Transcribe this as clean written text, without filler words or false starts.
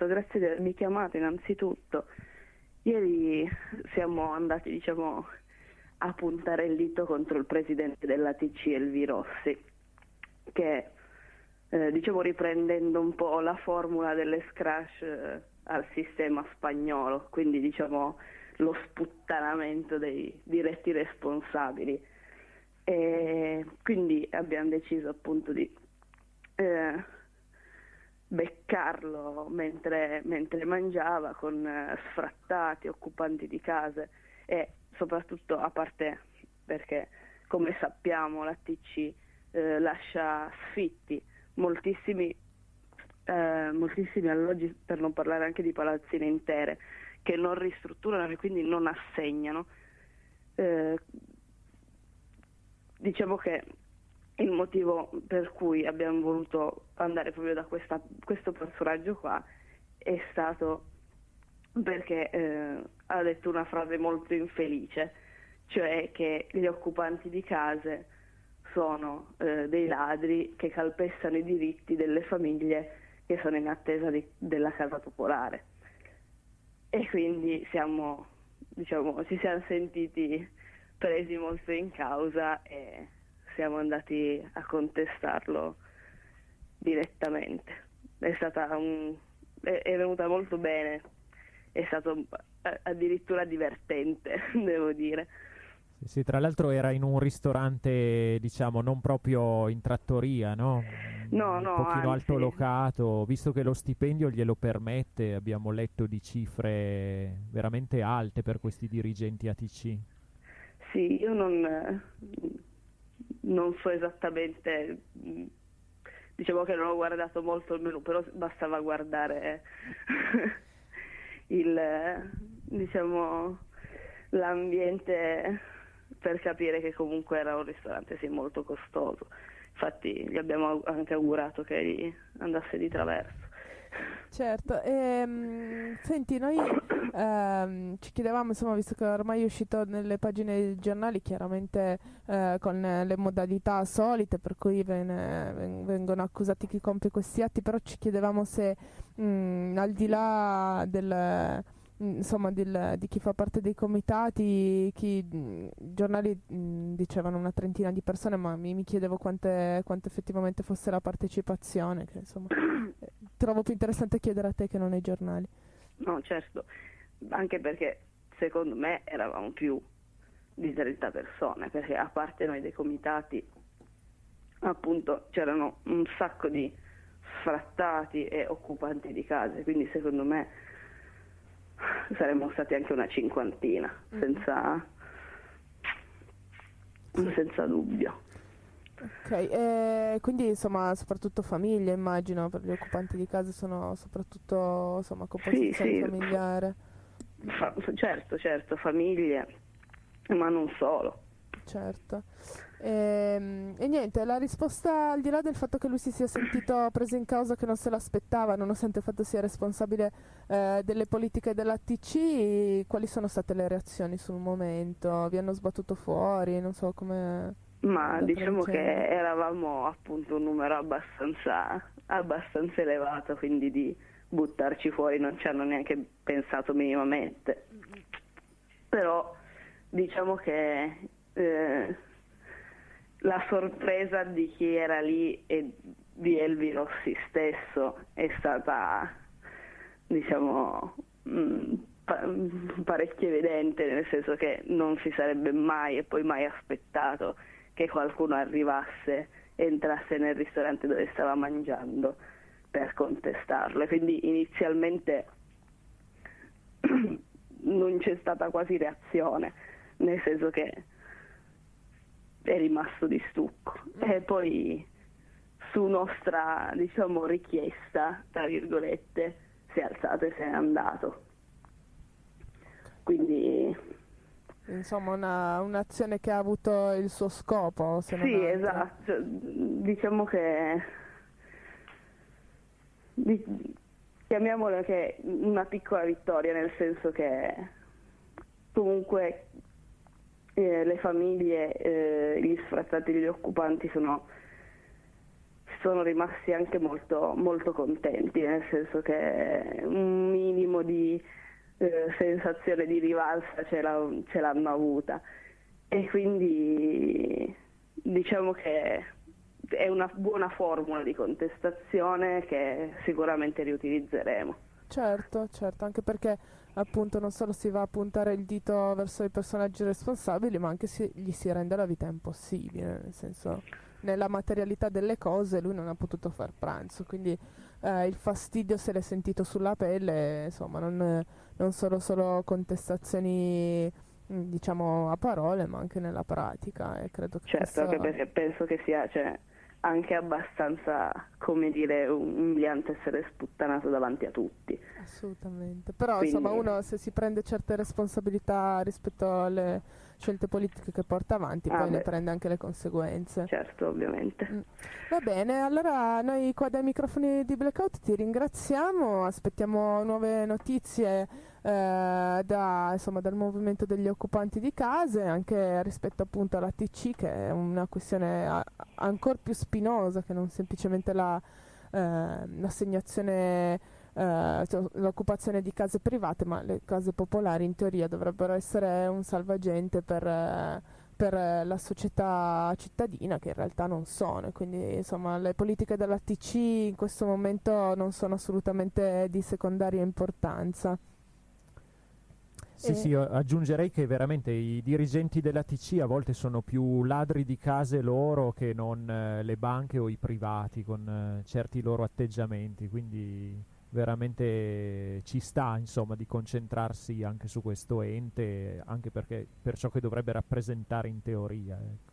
Esatto, grazie di avermi chiamato innanzitutto. Ieri siamo andati, a puntare il dito contro il presidente della TC, Elvi Rossi, che, riprendendo un po' la formula dell'escrash al sistema spagnolo, quindi lo sputtanamento dei diretti responsabili. E quindi abbiamo deciso appunto di beccarlo mentre mangiava con sfrattati, occupanti di case e soprattutto, a parte perché come sappiamo la TC lascia sfitti moltissimi alloggi, per non parlare anche di palazzine intere che non ristrutturano e quindi non assegnano. Diciamo che il motivo per cui abbiamo voluto andare proprio da questo personaggio qua è stato perché ha detto una frase molto infelice, cioè che gli occupanti di case sono dei ladri che calpestano i diritti delle famiglie che sono in attesa della casa popolare. E quindi ci siamo sentiti presi molto in causa e siamo andati a contestarlo direttamente. È venuta molto bene, è stato addirittura divertente, devo dire. Sì, tra l'altro era in un ristorante, non proprio in trattoria, no? No, Un pochino anzi. altolocato, visto che lo stipendio glielo permette, abbiamo letto di cifre veramente alte per questi dirigenti ATC. Sì, io non so esattamente, diciamo che non ho guardato molto il menù, però bastava guardare l'ambiente per capire che comunque era un ristorante molto costoso. Infatti gli abbiamo anche augurato che gli andasse di traverso. Certo, senti, noi ci chiedevamo, insomma, visto che ormai è uscito nelle pagine dei giornali, chiaramente con le modalità solite, per cui vengono accusati chi compie questi atti, però ci chiedevamo se al di là di chi fa parte dei comitati, i giornali dicevano una trentina di persone, ma mi chiedevo quante effettivamente fosse la partecipazione, che insomma trovo più interessante chiedere a te che non ai giornali. No, certo, anche perché secondo me eravamo più di 30 persone, perché a parte noi dei comitati, appunto, c'erano un sacco di sfrattati e occupanti di case, quindi secondo me saremmo stati anche una cinquantina, senza dubbio. Ok, quindi insomma soprattutto famiglie, immagino, per gli occupanti di casa sono soprattutto composizione familiare. Certo, famiglie, ma non solo. Certo. E niente, la risposta, al di là del fatto che lui si sia sentito preso in causa, che non se l'aspettava, nonostante il fatto sia responsabile delle politiche della TC, quali sono state le reazioni sul momento? Vi hanno sbattuto fuori? Non so come... Ma diciamo che eravamo appunto un numero abbastanza elevato, quindi di buttarci fuori non ci hanno neanche pensato minimamente. Però diciamo che la sorpresa di chi era lì e di Elvi Rossi stesso è stata, parecchio evidente, nel senso che non si sarebbe mai e poi mai aspettato che qualcuno arrivasse, entrasse nel ristorante dove stava mangiando per contestarlo. E quindi inizialmente non c'è stata quasi reazione, nel senso che è rimasto di stucco. E poi su nostra, richiesta, tra virgolette, si è alzato e se n'è andato. Quindi... Insomma, un'azione che ha avuto il suo scopo, se non Sì, altro. esatto. Diciamo che chiamiamola che una piccola vittoria, nel senso che comunque le famiglie, gli sfrattati e gli occupanti sono sono rimasti anche molto, molto contenti, nel senso che un minimo di sensazione di rivalsa ce l'hanno avuta, e quindi diciamo che è una buona formula di contestazione che sicuramente riutilizzeremo. Certo, certo, anche perché appunto non solo si va a puntare il dito verso i personaggi responsabili, ma anche gli si rende la vita impossibile, nel senso, nella materialità delle cose lui non ha potuto far pranzo, quindi il fastidio se l'è sentito sulla pelle, insomma, non solo contestazioni diciamo a parole, ma anche nella pratica, e credo che Certo, anche perché penso che sia, cioè, anche abbastanza, come dire, umiliante essere sputtanato davanti a tutti. Assolutamente, però Quindi, insomma uno se si prende certe responsabilità rispetto alle scelte politiche che porta avanti, poi ne prende anche le conseguenze. Certo, ovviamente. Va bene, allora noi qua dai microfoni di Blackout ti ringraziamo, aspettiamo nuove notizie dal movimento degli occupanti di case, anche rispetto appunto alla TC, che è una questione ancora più spinosa che non semplicemente l'assegnazione, l'occupazione di case private, ma le case popolari in teoria dovrebbero essere un salvagente per la società cittadina, che in realtà non sono, quindi insomma le politiche della TC in questo momento non sono assolutamente di secondaria importanza. Sì, aggiungerei che veramente i dirigenti della TC a volte sono più ladri di case loro che non le banche o i privati con certi loro atteggiamenti, quindi veramente ci sta, insomma, di concentrarsi anche su questo ente, anche perché per ciò che dovrebbe rappresentare in teoria, ecco.